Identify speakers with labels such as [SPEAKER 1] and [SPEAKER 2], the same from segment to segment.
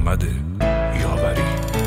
[SPEAKER 1] محمد یاوری.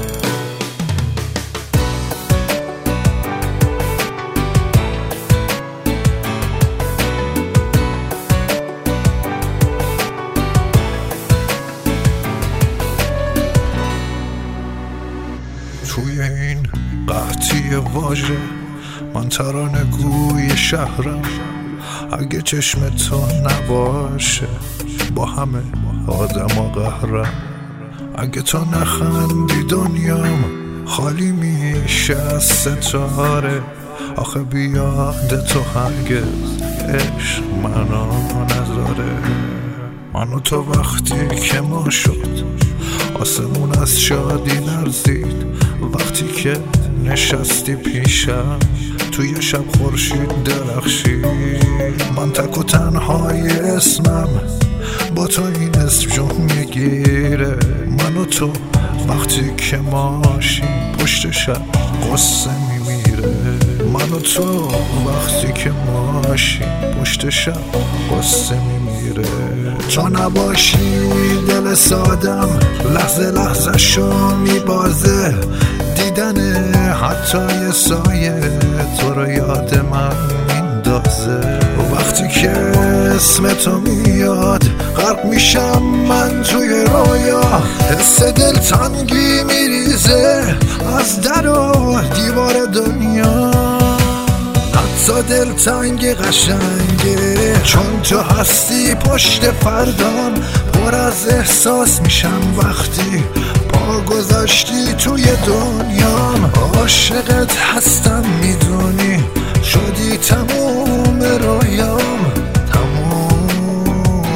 [SPEAKER 2] توی این قحطی واژه من ترانه گوی شهرم، اگه چشم تو نباشه با همه آدم و قهرم. اگه تو نخندی دنیام خالی میشه از ستاره. آخه بیاد تو هرگز عشق منو نذاره. من و تو وقتی که ما شد آسمون از شادی لرزید. وقتی که نشستی پیشم توی شب خورشید درخشید. من تک و تنهای اسمم با تو این اسم جون میگیره. من و تو وقتی که ماشیم پشت شب قصه میمیره. من و تو وقتی که ماشیم پشت شب قصه میمیره. تو نباشی دل سادم لحظه لحظه شو میبازه. دیدن حتی یه سایه تو رو یاد من میندازه. وقتی که اسم تو میاد غرق میشم من توی رویا. حس دلتنگی میریزه از در و دیوار دنیا. حتی دلتنگ قشنگه چون تو هستی پشت فردام. پر از احساس میشم وقتی پا گذاشتی توی دنیام. عاشقت هستم میدونی شدی تموم رویام. تموم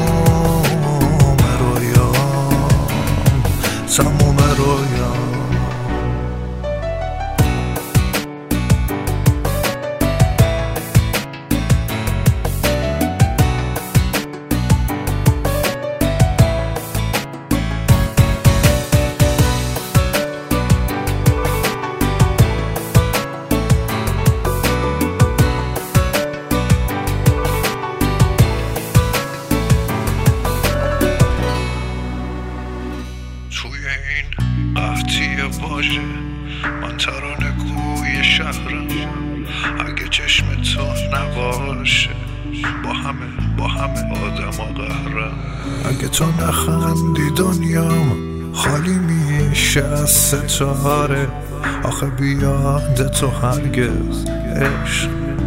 [SPEAKER 2] رویام تموم رویام. توی این قحطی واژه من ترانه گوی شهرم. اگه چشم تو نباشه با همه آدم و قهرم. اگه تو نخندی دنیام خالی میشه از ستاره. آخه بیاد تو هرگز عشق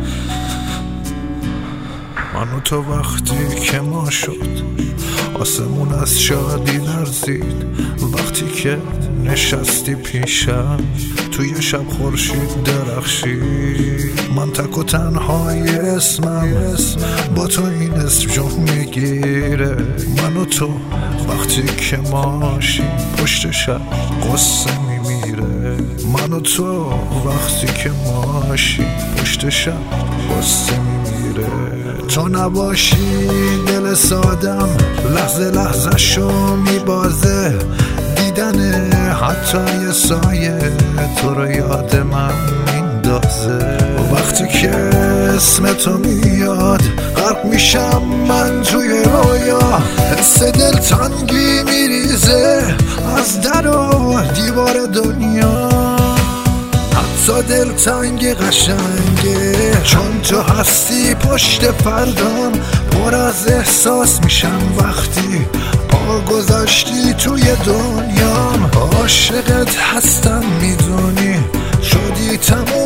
[SPEAKER 2] من و تو وقتی که ما شد آسمون از شادی لرزید. وقتی که نشستی پیشم توی شب خورشید درخشید. من تک و تنهای اسمم با تو این اسم جون میگیره. من و تو وقتی که ماشیم پشت شب قصه میمیره. من و تو وقتی که ماشیم پشت شب قصه میمیره. تو نباشی دل سادم لحظه لحظه شو میبازه. دیدن حتی یه سایه تو رو یاد من میندازه. وقتی که اسم تو میاد غرق میشم من توی رویا. حس دلتنگی میریزه از در و دیوار دنیا. حتی دلتنگ قشنگه چون تو هستی پشت فردام. پر از احساس میشم وقتی پا گذاشتی توی دنیام. عاشقت هستم میدونی شدی تموم